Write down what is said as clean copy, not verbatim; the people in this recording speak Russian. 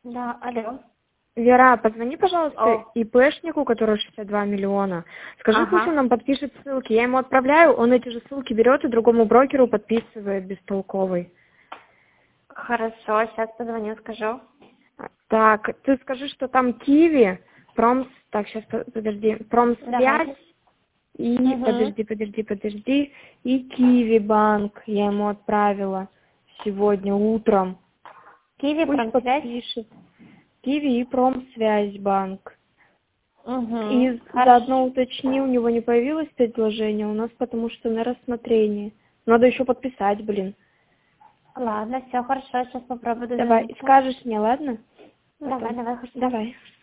Да, алло. Вера, позвони, пожалуйста, О. ИПшнику, который 62 миллиона. Скажи, пусть Ага. он нам подпишет ссылки. Я ему отправляю, он эти же ссылки берет и другому брокеру подписывает бестолковый. Хорошо, сейчас позвоню, скажу. Так, ты скажи, что там Киви, так, сейчас, подожди, Промсвязь Давайте. и, Угу. подожди, и Киви банк я ему отправила сегодня утром. Киви, Пусть Промсвязь. подпишет. Киви и Промсвязь банк. Угу. И заодно уточни, у него не появилось предложение, у нас потому что на рассмотрении. Надо еще подписать, блин. Ладно, все хорошо, сейчас попробую Давай, дозвониться. скажешь мне, ладно? Давай, Потом. давай, хорошо. Давай.